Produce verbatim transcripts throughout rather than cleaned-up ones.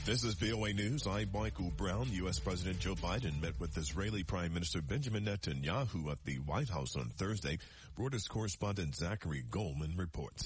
This is V O A News. I'm Michael Brown. U S. President Joe Biden met with Israeli Prime Minister Benjamin Netanyahu at the White House on Thursday. Reuters correspondent Zachary Goldman reports.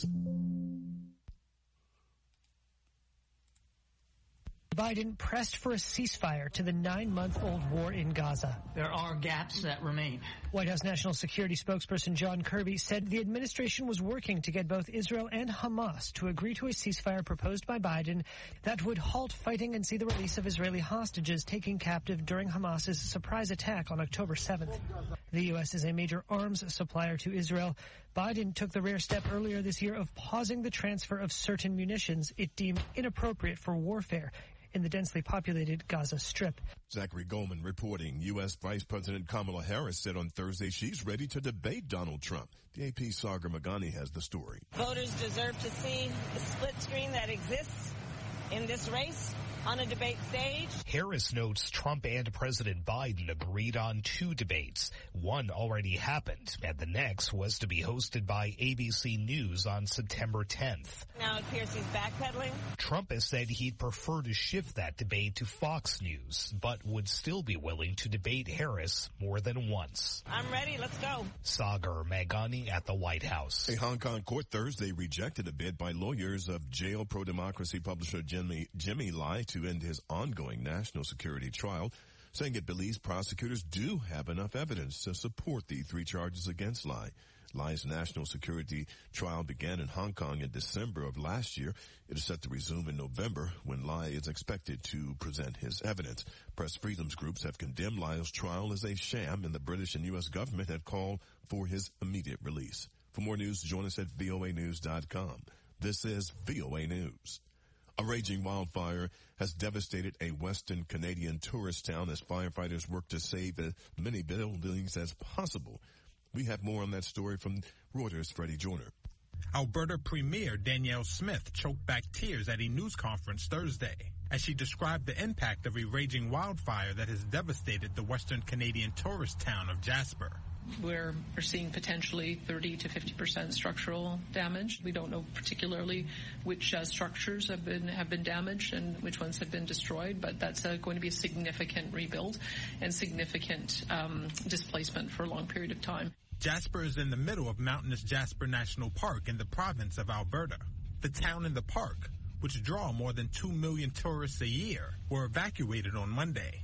Biden pressed for a ceasefire to the nine-month-old war in Gaza. There are gaps that remain. White House National Security spokesperson John Kirby said the administration was working to get both Israel and Hamas to agree to a ceasefire proposed by Biden that would halt fighting and see the release of Israeli hostages taken captive during Hamas's surprise attack on October seventh. The U S is a major arms supplier to Israel. Biden took the rare step earlier this year of pausing the transfer of certain munitions it deemed inappropriate for warfare in the densely populated Gaza Strip. Zachary Goldman reporting. U S. Vice President Kamala Harris said on Thursday she's ready to debate Donald Trump. The A P's Sagar Magani has the story. Voters deserve to see the split screen that exists in this race on a debate stage. Harris notes Trump and President Biden agreed on two debates. One already happened, and the next was to be hosted by A B C News on September tenth. Now it appears he's backpedaling. Trump has said he'd prefer to shift that debate to Fox News, but would still be willing to debate Harris more than once. I'm ready. Let's go. Sagar Magani at the White House. A Hong Kong court Thursday rejected a bid by lawyers of jail pro-democracy publisher Jimmy, Jimmy Lai to end his ongoing national security trial, saying it believes prosecutors do have enough evidence to support the three charges against Lai. Lai's national security trial began in Hong Kong in December of last year. It is set to resume in November when Lai is expected to present his evidence. Press freedoms groups have condemned Lai's trial as a sham, and the British and U S government have called for his immediate release. For more news, join us at V O A news dot com. This is V O A News. A raging wildfire has devastated a western Canadian tourist town as firefighters work to save as many buildings as possible. We have more on that story from Reuters' Freddie Joyner. Alberta Premier Danielle Smith choked back tears at a news conference Thursday as she described the impact of a raging wildfire that has devastated the western Canadian tourist town of Jasper. We're, we're seeing potentially thirty to fifty percent structural damage. We don't know particularly which uh, structures have been have been damaged and which ones have been destroyed, but that's uh, going to be a significant rebuild and significant um, displacement for a long period of time. Jasper is in the middle of mountainous Jasper National Park in the province of Alberta. The town and the park, which draw more than two million tourists a year, were evacuated on Monday.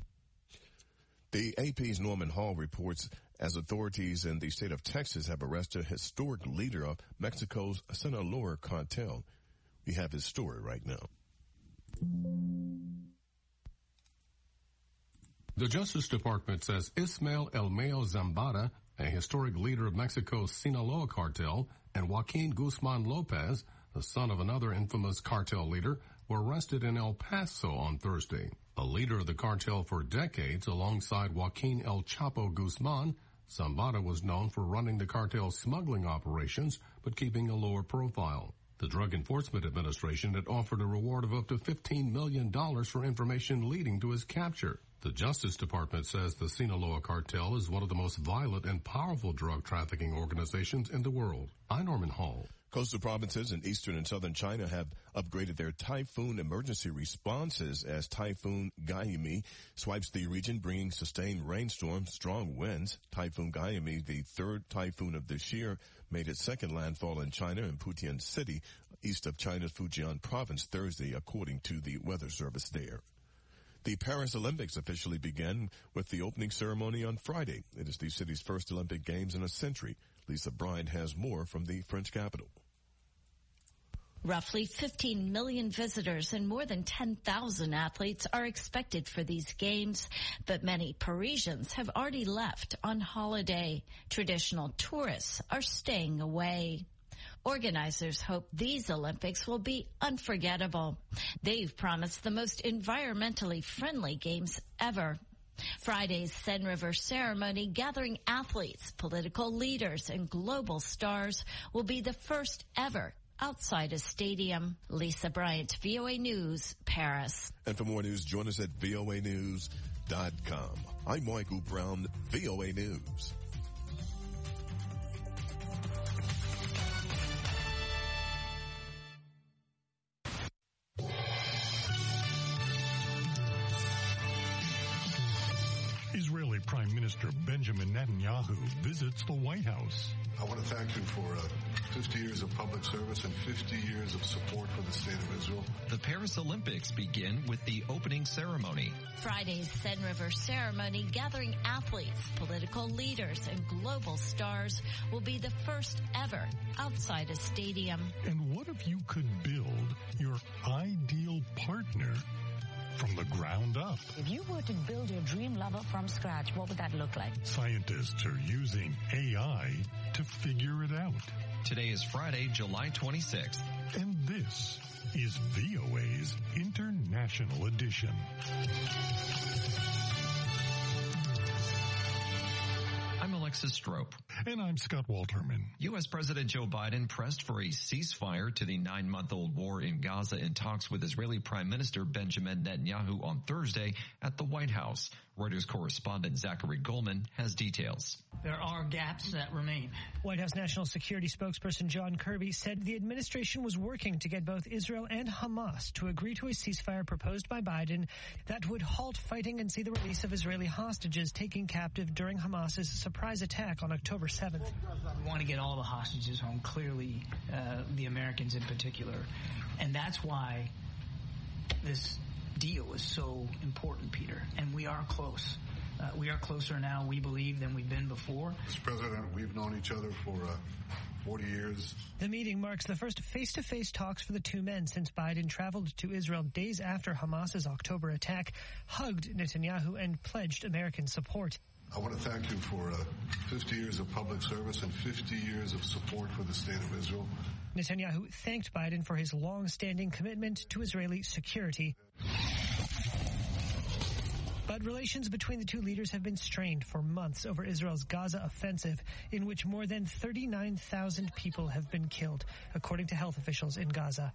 The A P's Norman Hall reports as authorities in the state of Texas have arrested a historic leader of Mexico's Sinaloa cartel. We have his story right now. The Justice Department says Ismael Elmeo Zambada, a historic leader of Mexico's Sinaloa cartel, and Joaquin Guzman Lopez, the son of another infamous cartel leader, were arrested in El Paso on Thursday. A leader of the cartel for decades alongside Joaquin El Chapo Guzman, Zambada was known for running the cartel's smuggling operations but keeping a lower profile. The Drug Enforcement Administration had offered a reward of up to fifteen million dollars for information leading to his capture. The Justice Department says the Sinaloa cartel is one of the most violent and powerful drug trafficking organizations in the world. I'm Norman Hall. Coastal provinces in eastern and southern China have upgraded their typhoon emergency responses as Typhoon Gaimi swipes the region, bringing sustained rainstorms, strong winds. Typhoon Gaimi, the third typhoon of this year, made its second landfall in China in Putian City, east of China's Fujian province Thursday, according to the weather service there. The Paris Olympics officially began with the opening ceremony on Friday. It is the city's first Olympic Games in a century. Lisa Bryant has more from the French capital. Roughly fifteen million visitors and more than ten thousand athletes are expected for these games, but many Parisians have already left on holiday. Traditional tourists are staying away. Organizers hope these Olympics will be unforgettable. They've promised the most environmentally friendly games ever. Friday's Seine River ceremony, gathering athletes, political leaders, and global stars, will be the first ever outside a stadium. Lisa Bryant, V O A News, Paris. And for more news, join us at V O A news dot com. I'm Michael Brown, V O A News. Prime Minister Benjamin Netanyahu visits the White House. I want to thank you for uh, fifty years of public service and fifty years of support for the State of Israel. The Paris Olympics begin with the opening ceremony. Friday's Seine River ceremony, gathering athletes, political leaders, and global stars, will be the first ever outside a stadium. And what if you could build your ideal partner from the ground up? If you were to build your dream lover from scratch, what would that look like? Scientists are using A I to figure it out. Today is Friday, July twenty-sixth. And this is V O A's International Edition. I'm Alexis Strope. And I'm Scott Walterman. U S. President Joe Biden pressed for a ceasefire to the nine-month-old war in Gaza in talks with Israeli Prime Minister Benjamin Netanyahu on Thursday at the White House. Reuters correspondent Zachary Goldman has details. There are gaps that remain. White House National Security spokesperson John Kirby said the administration was working to get both Israel and Hamas to agree to a ceasefire proposed by Biden that would halt fighting and see the release of Israeli hostages taken captive during Hamas's surprise attack on October seventh. We want to get all the hostages home, clearly uh, the Americans in particular. And that's why this deal is so important, Peter. And we are close. Uh, we are closer now, we believe, than we've been before. Mister President, we've known each other for uh, forty years. The meeting marks the first face-to-face talks for the two men since Biden traveled to Israel days after Hamas's October attack, hugged Netanyahu, and pledged American support. I want to thank you for uh, fifty years of public service and fifty years of support for the State of Israel. Netanyahu thanked Biden for his long-standing commitment to Israeli security. But relations between the two leaders have been strained for months over Israel's Gaza offensive, in which more than thirty-nine thousand people have been killed, according to health officials in Gaza.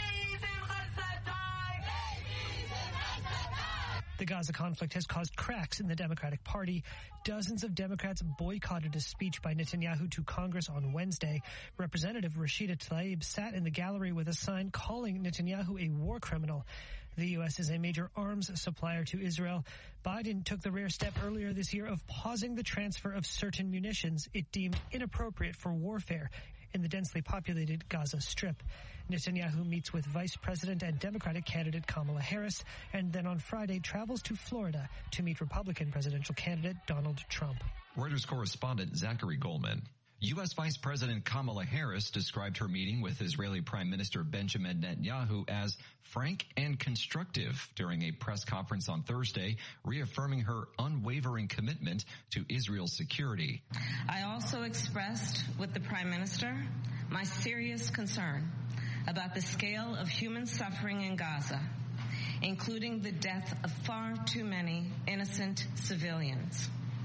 The Gaza conflict has caused cracks in the Democratic Party. Dozens of Democrats boycotted a speech by Netanyahu to Congress on Wednesday. Representative Rashida Tlaib sat in the gallery with a sign calling Netanyahu a war criminal. The U S is a major arms supplier to Israel. Biden took the rare step earlier this year of pausing the transfer of certain munitions it deemed inappropriate for warfare in the densely populated Gaza Strip. Netanyahu meets with Vice President and Democratic candidate Kamala Harris, and then on Friday travels to Florida to meet Republican presidential candidate Donald Trump. Reuters correspondent Zachary Goldman. U S. Vice President Kamala Harris described her meeting with Israeli Prime Minister Benjamin Netanyahu as frank and constructive during a press conference on Thursday, reaffirming her unwavering commitment to Israel's security. I also expressed with the Prime Minister my serious concern about the scale of human suffering in Gaza, including the death of far too many innocent civilians.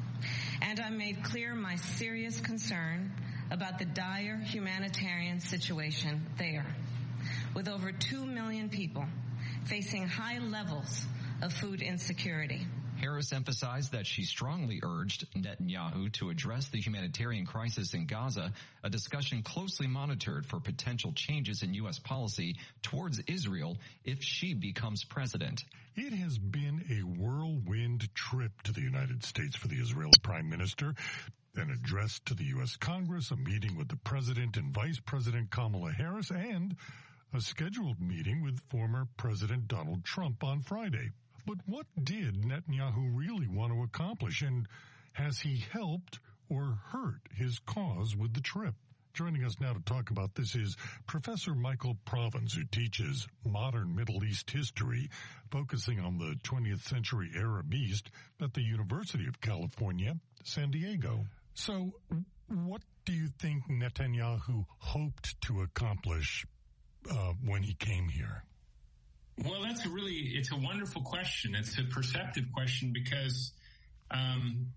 And I made clear my serious concern about the dire humanitarian situation there, with over two million people facing high levels of food insecurity. Harris emphasized that she strongly urged Netanyahu to address the humanitarian crisis in Gaza, a discussion closely monitored for potential changes in U S policy towards Israel if she becomes president. It has been a whirlwind trip to the United States for the Israeli Prime Minister. An address to the U S Congress, a meeting with the President and Vice President Kamala Harris, and a scheduled meeting with former President Donald Trump on Friday. But what did Netanyahu really want to accomplish, and has he helped or hurt his cause with the trip? Joining us now to talk about this is Professor Michael Provins, who teaches modern Middle East history, focusing on the twentieth century Arab East at the University of California, San Diego. So what do you think Netanyahu hoped to accomplish uh, when he came here? Well, that's a really, it's a wonderful question. It's a perceptive question because um,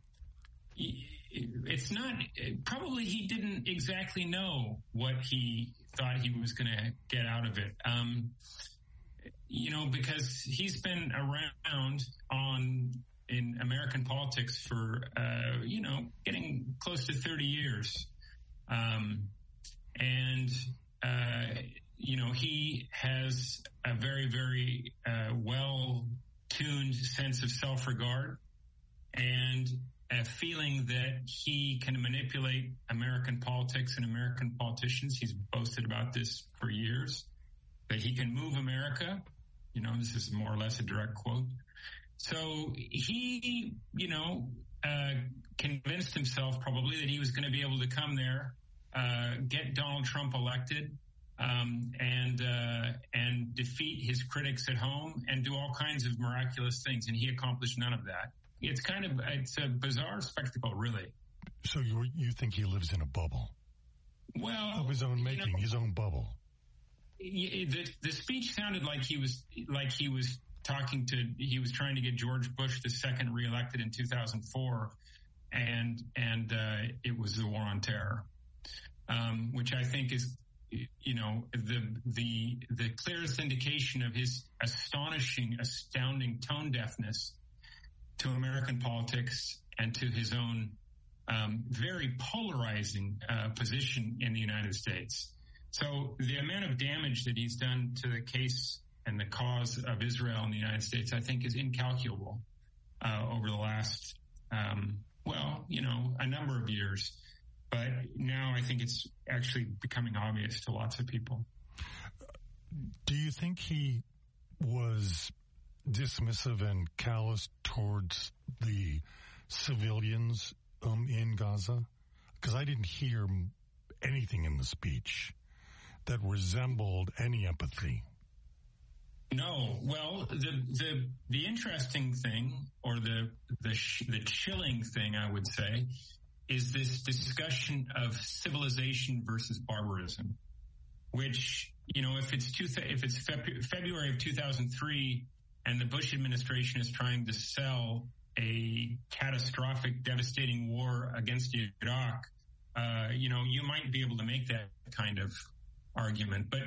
it's not, probably he didn't exactly know what he thought he was going to get out of it. Um, you know, because he's been around on in American politics for, uh, you know, getting close to thirty years. Um, and, uh, you know, he has a very, very uh, well-tuned sense of self-regard. And a feeling that he can manipulate American politics and American politicians. He's boasted about this for years, that he can move America. You know, this is more or less a direct quote. So he, you know, uh, convinced himself probably that he was going to be able to come there, uh, get Donald Trump elected, um, and uh, and defeat his critics at home and do all kinds of miraculous things. And he accomplished none of that. It's kind of, it's a bizarre spectacle, really. So you you think he lives in a bubble? Well, of his own making, you know, his own bubble. The, the speech sounded like he was like he was talking to he was trying to get George Bush the second reelected in two thousand four, and and uh, it was the war on terror, um, which I think is, you know, the the the clearest indication of his astonishing, astounding tone deafness to American politics and to his own um, very polarizing uh, position in the United States. So the amount of damage that he's done to the case and the cause of Israel in the United States, I think, is incalculable uh, over the last, um, well, you know, a number of years. But now I think it's actually becoming obvious to lots of people. Do you think he was dismissive and callous towards the civilians um, in Gaza? Because I didn't hear anything in the speech that resembled any empathy. No. Well, the the the interesting thing, or the the sh- the chilling thing, I would say, is this discussion of civilization versus barbarism, which, you know, if it's two th- if it's Feb- February of two thousand three and the Bush administration is trying to sell a catastrophic, devastating war against Iraq, uh, you know, you might be able to make that kind of argument. But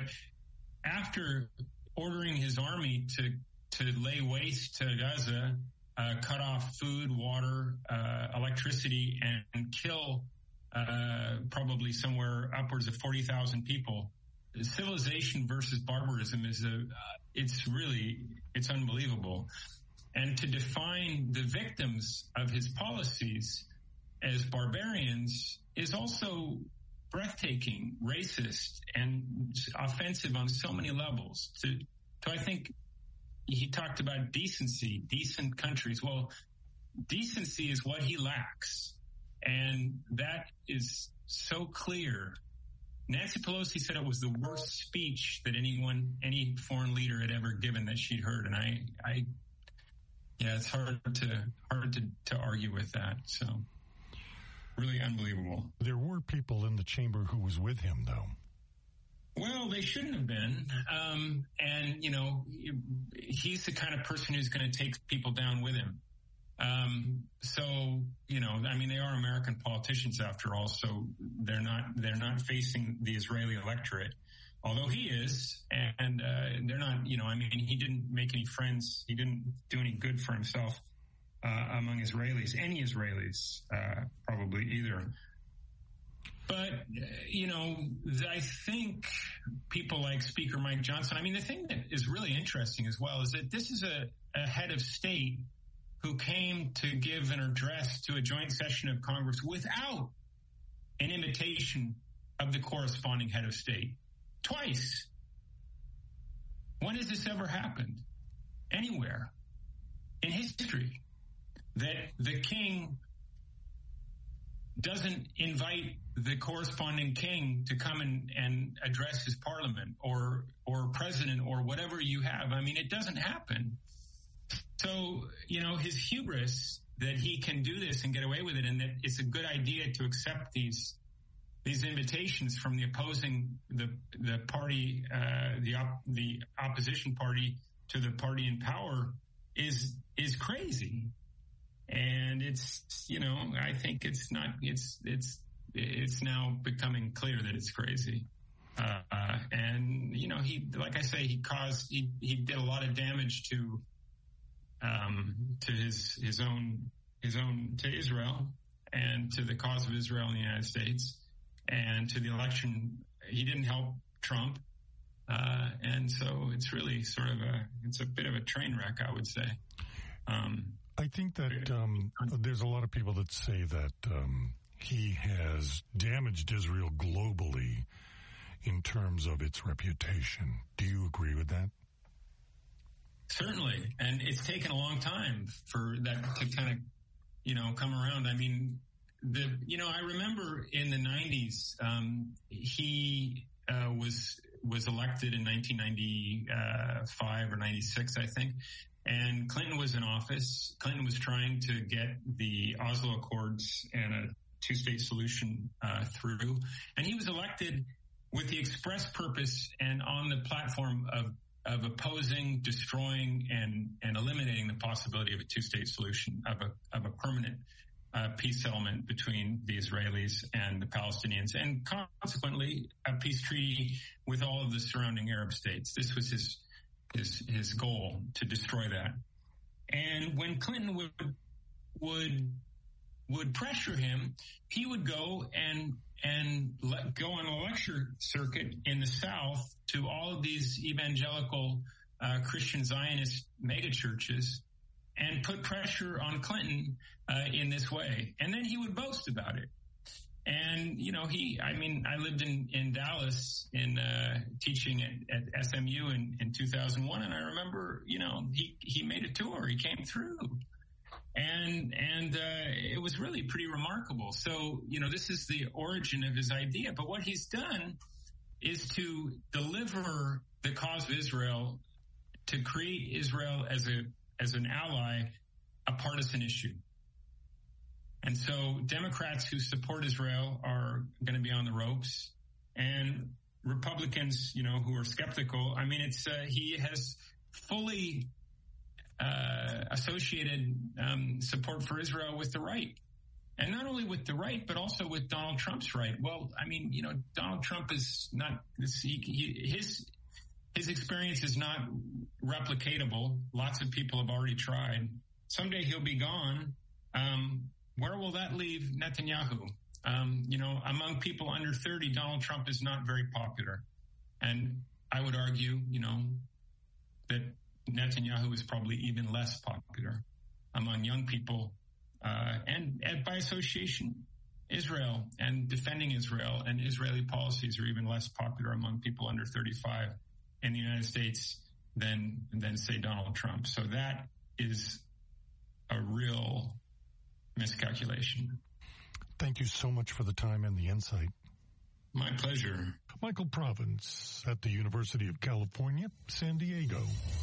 after ordering his army to to lay waste to Gaza, uh, cut off food, water, uh, electricity, and, and kill uh, probably somewhere upwards of forty thousand people, civilization versus barbarism is a, uh, it's really, it's unbelievable. And to define the victims of his policies as barbarians is also breathtaking, racist, and offensive on so many levels. To, to I think he talked about decency, decent countries. Well, decency is what he lacks. And that is so clear. Nancy Pelosi said it was the worst speech that anyone, any foreign leader had ever given that she'd heard. And I, I, yeah, it's hard to, hard to, to argue with that. So really unbelievable. There were people in the chamber who was with him, though. Well, they shouldn't have been. Um, and, you know, he's the kind of person who's going to take people down with him. Um, so, you know, I mean, they are American politicians after all, so they're not, they're not facing the Israeli electorate, although he is, and, uh, they're not, you know, I mean, he didn't make any friends. He didn't do any good for himself, uh, among Israelis, any Israelis, uh, probably either. But, you know, I think people like Speaker Mike Johnson, I mean, the thing that is really interesting as well is that this is a, a head of state who came to give an address to a joint session of Congress without an invitation of the corresponding head of state. Twice. When has this ever happened? Anywhere in history that the king doesn't invite the corresponding king to come and, and address his parliament or or president or whatever you have. I mean, it doesn't happen. So, you know, his hubris that he can do this and get away with it, and that it's a good idea to accept these these invitations from the opposing the the party, uh, the op, the opposition party to the party in power is is crazy. And it's, you know, I think it's not, it's, it's, it's now becoming clear that it's crazy. Uh, uh, and, you know, he, like I say, he caused, he, he did a lot of damage to, um, to his, his own, his own, to Israel and to the cause of Israel in the United States and to the election. He didn't help Trump. Uh, and so it's really sort of a, it's a bit of a train wreck, I would say. Um, I think that um, there's a lot of people that say that um, he has damaged Israel globally in terms of its reputation. Do you agree with that? Certainly. And it's taken a long time for that to kind of, you know, come around. I mean, the, you know, I remember in the nineties, um, he uh, was was elected in nineteen ninety-five or ninety-six, I think. And Clinton was in office. Clinton was trying to get the Oslo Accords and a two-state solution uh, through. And he was elected with the express purpose and on the platform of of opposing, destroying, and, and eliminating the possibility of a two-state solution, of a of a permanent uh, peace settlement between the Israelis and the Palestinians, and consequently a peace treaty with all of the surrounding Arab states. This was his his his goal, to destroy that. And when Clinton would would would pressure him, he would go and and let, go on a lecture circuit in the South to all of these evangelical uh, Christian Zionist megachurches and put pressure on Clinton uh, in this way. And then he would boast about it. And, you know, he, I mean, I lived in, in Dallas in uh, teaching at, at S M U in, in two thousand one. And I remember, you know, he, he made a tour. He came through. And, and, uh, it was really pretty remarkable. So, you know, this is the origin of his idea. But what he's done is to deliver the cause of Israel, to create Israel as a, as an ally, a partisan issue. And so Democrats who support Israel are going to be on the ropes, and Republicans, you know, who are skeptical. I mean, it's, uh, he has fully, Uh, associated um, support for Israel with the right. And not only with the right, but also with Donald Trump's right. Well, I mean, you know, Donald Trump is not, he, he, his his experience is not replicatable. Lots of people have already tried. Someday he'll be gone. Um, where will that leave Netanyahu? Um, you know, among people under thirty, Donald Trump is not very popular. And I would argue, you know, that Netanyahu is probably even less popular among young people, uh, and, and by association, Israel and defending Israel and Israeli policies are even less popular among people under thirty-five in the United States than, than say Donald Trump. So that is a real miscalculation. Thank you so much for the time and the insight. My pleasure. Michael Province at the University of California, San Diego.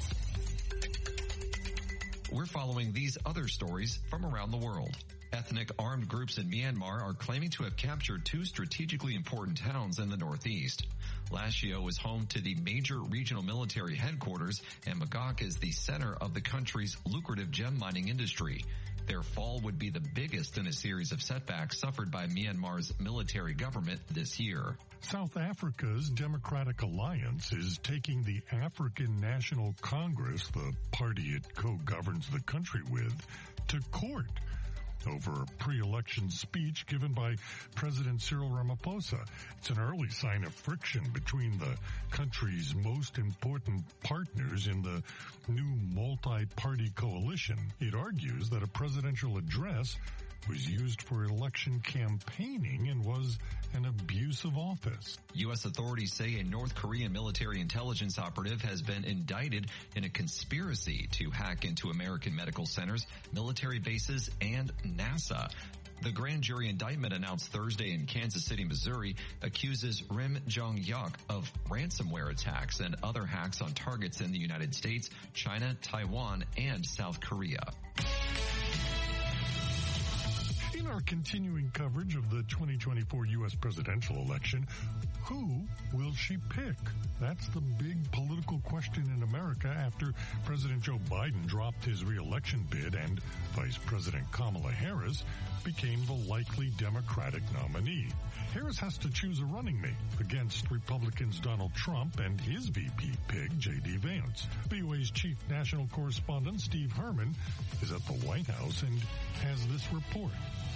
We're following these other stories from around the world. Ethnic armed groups in Myanmar are claiming to have captured two strategically important towns in the northeast. Lashio is home to the major regional military headquarters, and Magok is the center of the country's lucrative gem mining industry. Their fall would be the biggest in a series of setbacks suffered by Myanmar's military government this year. South Africa's Democratic Alliance is taking the African National Congress, the party it co-governs the country with, to court over a pre-election speech given by President Cyril Ramaphosa. It's an early sign of friction between the country's most important partners in the new multi-party coalition. It argues that a presidential address was used for election campaigning and was an abuse of office. U S authorities say a North Korean military intelligence operative has been indicted in a conspiracy to hack into American medical centers, military bases, and NASA. The grand jury indictment announced Thursday in Kansas City, Missouri, accuses Rim Jong-hyuk of ransomware attacks and other hacks on targets in the United States, China, Taiwan, and South Korea. In our continuing coverage of the twenty twenty-four U S presidential election, who will she pick? That's the big political question in America after President Joe Biden dropped his re-election bid and Vice President Kamala Harris became the likely Democratic nominee. Harris has to choose a running mate against Republicans Donald Trump and his V P pick, J D Vance. V O A's chief national correspondent Steve Herman is at the White House and has this report.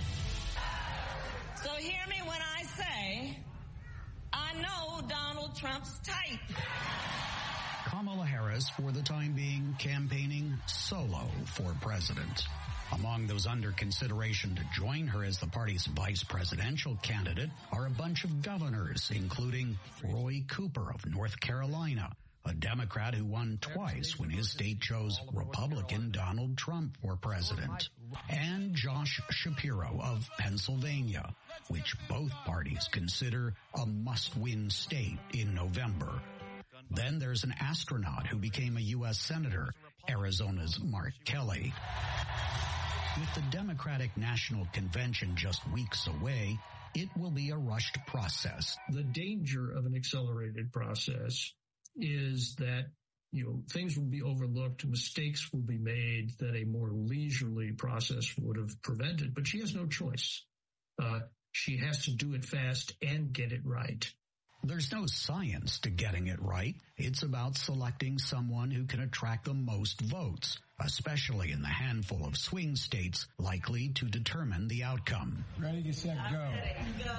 So hear me when I say, I know Donald Trump's type. Kamala Harris, for the time being, campaigning solo for president. Among those under consideration to join her as the party's vice presidential candidate are a bunch of governors, including Roy Cooper of North Carolina, a Democrat who won twice when his state chose Republican Donald Trump for president, and Josh Shapiro of Pennsylvania, which both parties consider a must-win state in November. Then there's an astronaut who became a U S Senator, Arizona's Mark Kelly. With the Democratic National Convention just weeks away, it will be a rushed process. The danger of an accelerated process is that, you know, things will be overlooked, mistakes will be made that a more leisurely process would have prevented. But she has no choice. Uh, she has to do it fast and get it right. There's no science to getting it right. It's about selecting someone who can attract the most votes, especially in the handful of swing states likely to determine the outcome. Ready, get set, go. Go.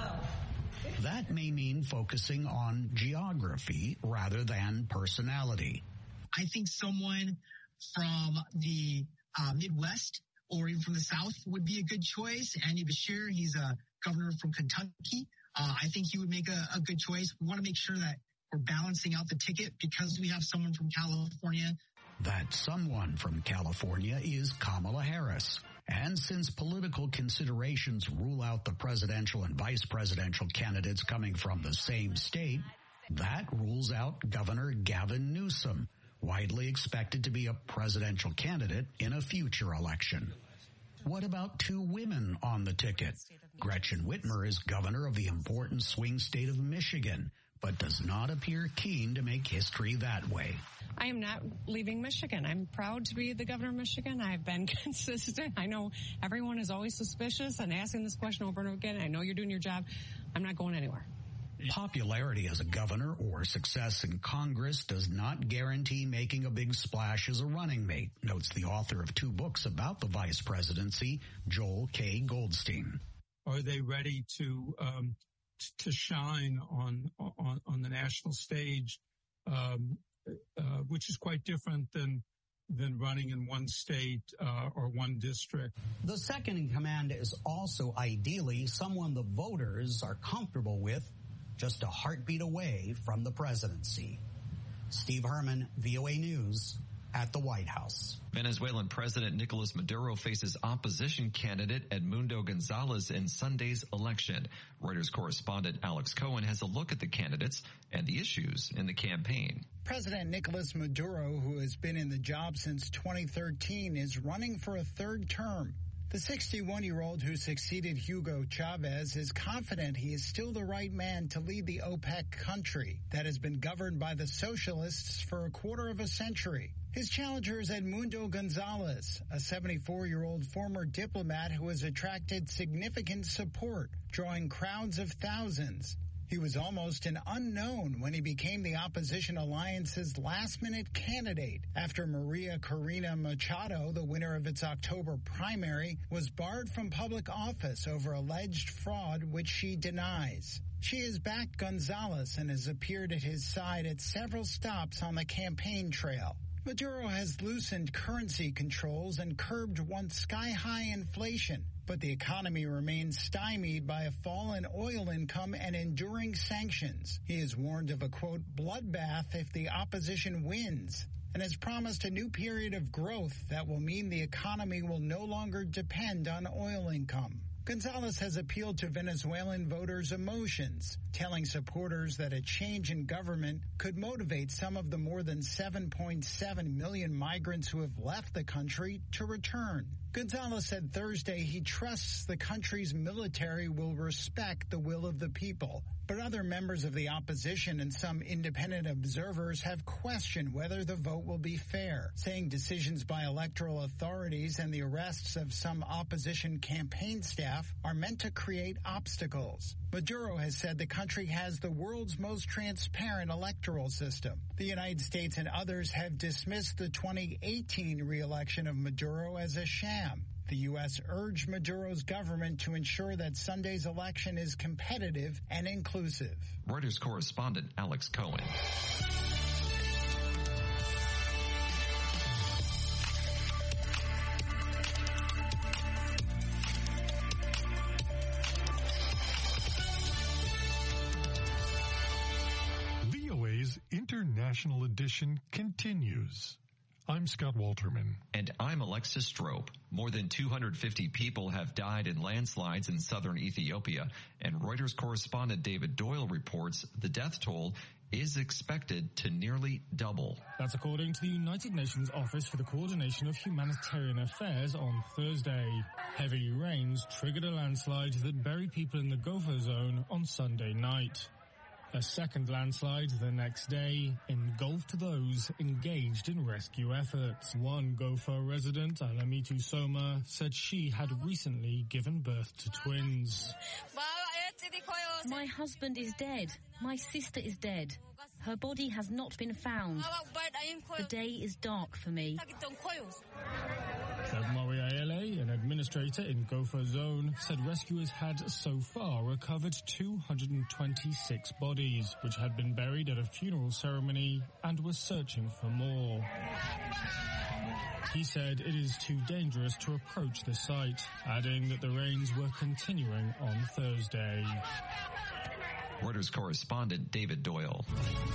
That may mean focusing on geography rather than personality. I think someone from the uh, Midwest or even from the South would be a good choice. Andy Beshear, he's a governor from Kentucky. Uh, I think he would make a, a good choice. We want to make sure that we're balancing out the ticket because we have someone from California. That someone from California is Kamala Harris. And since political considerations rule out the presidential and vice presidential candidates coming from the same state, that rules out Governor Gavin Newsom, widely expected to be a presidential candidate in a future election. What about two women on the ticket? Gretchen Whitmer is governor of the important swing state of Michigan, but does not appear keen to make history that way. I am not leaving Michigan. I'm proud to be the governor of Michigan. I've been consistent. I know everyone is always suspicious and asking this question over and over again. I know you're doing your job. I'm not going anywhere. Popularity as a governor or success in Congress does not guarantee making a big splash as a running mate, notes the author of two books about the vice presidency, Joel K. Goldstein. Are they ready to um, t- to shine on, on on the national stage, um, uh, which is quite different than than running in one state uh, or one district? The second in command is also ideally someone the voters are comfortable with, just a heartbeat away from the presidency. Steve Herman, V O A News, at the White House. Venezuelan President Nicolas Maduro faces opposition candidate Edmundo Gonzalez in Sunday's election. Reuters correspondent Alex Cohen has a look at the candidates and the issues in the campaign. President Nicolas Maduro, who has been in the job since twenty thirteen, is running for a third term. The sixty-one-year-old who succeeded Hugo Chavez is confident he is still the right man to lead the OPEC country that has been governed by the socialists for a quarter of a century. His challenger is Edmundo Gonzalez, a seventy-four-year-old former diplomat who has attracted significant support, drawing crowds of thousands. He was almost an unknown when he became the opposition alliance's last-minute candidate after Maria Corina Machado, the winner of its October primary, was barred from public office over alleged fraud, which she denies. She has backed Gonzalez and has appeared at his side at several stops on the campaign trail. Maduro has loosened currency controls and curbed once sky-high inflation, but the economy remains stymied by a fall in oil income and enduring sanctions. He has warned of a, quote, bloodbath if the opposition wins, and has promised a new period of growth that will mean the economy will no longer depend on oil income. Gonzalez has appealed to Venezuelan voters' emotions, telling supporters that a change in government could motivate some of the more than seven point seven million migrants who have left the country to return. Gonzalez said Thursday he trusts the country's military will respect the will of the people. But other members of the opposition and some independent observers have questioned whether the vote will be fair, saying decisions by electoral authorities and the arrests of some opposition campaign staff are meant to create obstacles. Maduro has said the country has the world's most transparent electoral system. The United States and others have dismissed the twenty eighteen re-election of Maduro as a sham. The U S urged Maduro's government to ensure that Sunday's election is competitive and inclusive. Reuters correspondent Alex Cohen. News International Edition continues. I'm Scott Walterman. And I'm Alexis Strope. More than two hundred fifty people have died in landslides in southern Ethiopia, and Reuters correspondent David Doyle reports the death toll is expected to nearly double. That's according to the United Nations Office for the Coordination of Humanitarian Affairs on Thursday. Heavy rains triggered a landslide that buried people in the Gofa zone on Sunday night. A second landslide the next day engulfed those engaged in rescue efforts. One Gofa resident, Alamitu Soma, said she had recently given birth to twins. My husband is dead. My sister is dead. Her body has not been found. The day is dark for me. Mori Ayele, an administrator in Gofa Zone, said rescuers had so far recovered two hundred twenty-six bodies, which had been buried at a funeral ceremony, and were searching for more. He said it is too dangerous to approach the site, adding that the rains were continuing on Thursday. Reuters correspondent David Doyle.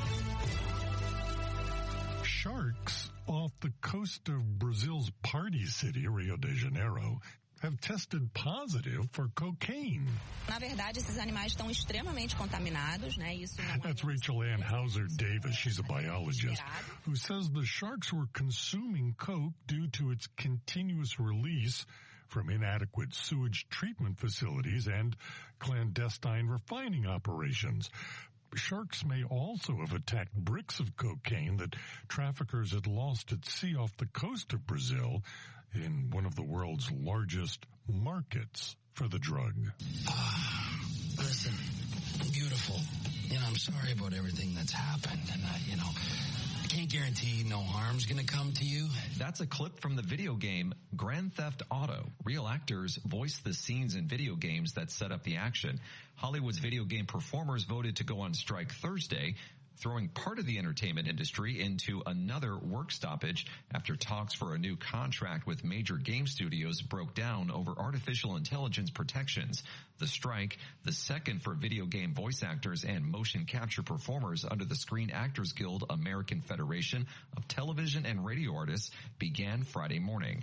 Sharks off the coast of Brazil's party city, Rio de Janeiro, have tested positive for cocaine. Na verdade, esses animais estão extremamente contaminados, né? Isso não That's Rachel Ann Hauser Davis. She's a biologist who says the sharks were consuming coke due to its continuous release from inadequate sewage treatment facilities and clandestine refining operations. Sharks may also have attacked bricks of cocaine that traffickers had lost at sea off the coast of Brazil in one of the world's largest markets for the drug. Uh, listen, beautiful. You know, I'm sorry about everything that's happened, and, uh, you know, I can't guarantee no harm's gonna come to you. That's a clip from the video game Grand Theft Auto. Real actors voice the scenes in video games that set up the action. Hollywood's video game performers voted to go on strike Thursday, throwing part of the entertainment industry into another work stoppage after talks for a new contract with major game studios broke down over artificial intelligence protections. The strike, the second for video game voice actors and motion capture performers under the Screen Actors Guild American Federation of Television and Radio Artists, began Friday morning.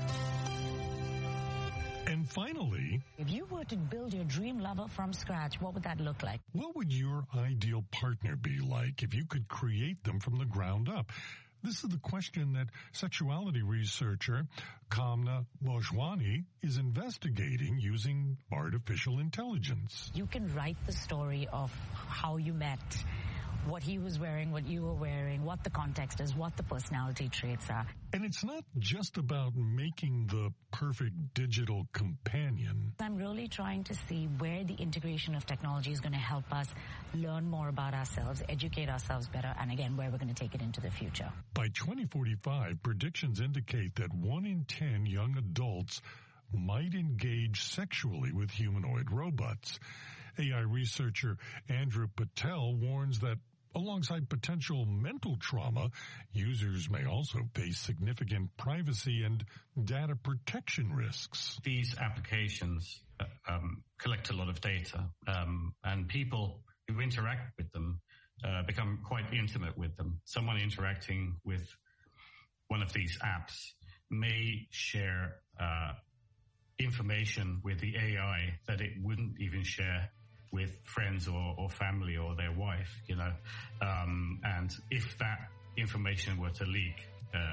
And finally, if you were to build your dream lover from scratch, what would that look like? What would your ideal partner be like if you could create them from the ground up? This is the question that sexuality researcher Kamna Bhojwani is investigating using artificial intelligence. You can write the story of how you met, what he was wearing, what you were wearing, what the context is, what the personality traits are. And it's not just about making the perfect digital companion. I'm really trying to see where the integration of technology is going to help us learn more about ourselves, educate ourselves better, and again, where we're going to take it into the future. By twenty forty-five, predictions indicate that one in ten young adults might engage sexually with humanoid robots. A I researcher Andrew Patel warns that alongside potential mental trauma, users may also face significant privacy and data protection risks. These applications um, collect a lot of data, um, and people who interact with them uh, become quite intimate with them. Someone interacting with one of these apps may share uh, information with the A I that it wouldn't even share with friends or, or family or their wife, you know. Um, and if that information were to leak uh,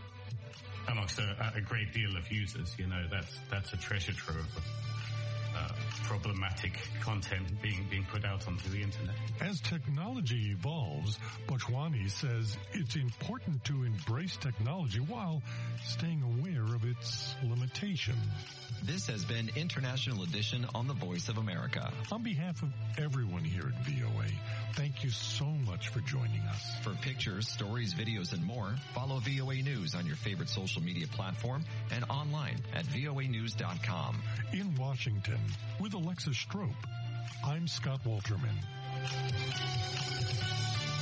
amongst a, a great deal of users, you know, that's that's a treasure trove of uh, problematic content being, being put out onto the internet. As technology evolves, Bhojwani says it's important to embrace technology while staying aware of its limitations. This has been International Edition on the Voice of America. On behalf of everyone here at V O A, thank you so much for joining us. For pictures, stories, videos, and more, follow V O A News on your favorite social media platform and online at V O A news dot com. In Washington, with Alexis Strope, I'm Scott Walterman.